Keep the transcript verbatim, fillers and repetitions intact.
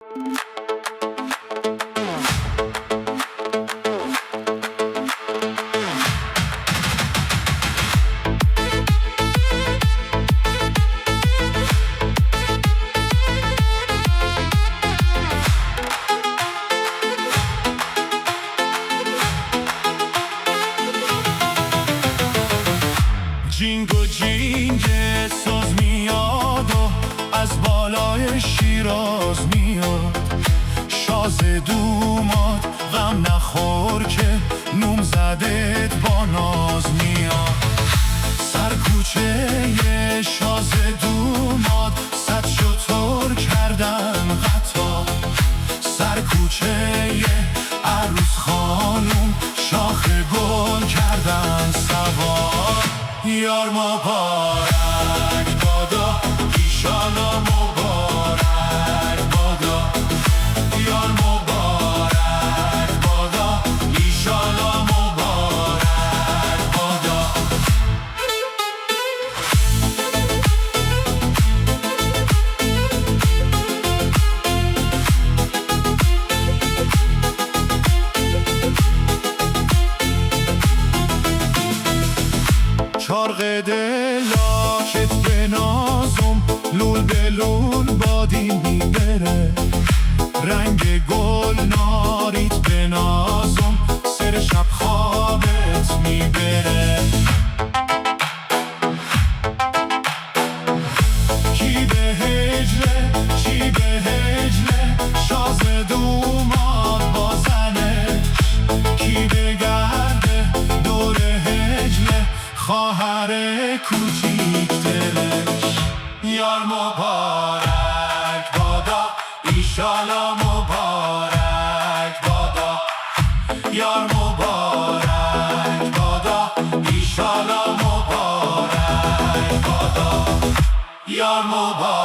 جینگ و جینگ ساز میاد و از بالای شیراز میاد. شاز دوماد غم نخور که نوم زدت با ناز میاد. سر کوچه شاز دوماد صد شتر کردن قطار. سر کوچه عروس خانوم شاخ گل کردن سوار. یار مبارک بادا ایشالا مبارک بادا. یار مبارک بادا ایشالا مبارک بادا. چارق دلاکت به نازم لول به لول بادی میبره. رنگ گل ناریت به نازم سر شب خوابت میبره. کی به هجله کی به هجله شاز دوماد با زنش. کی به گرده دور هجله خواهر کوچیک دلش. یار مبارک بادا ایشالا مبارک بادا. یار مبارک بادا ایشالا مبارک بادا. یار مبارک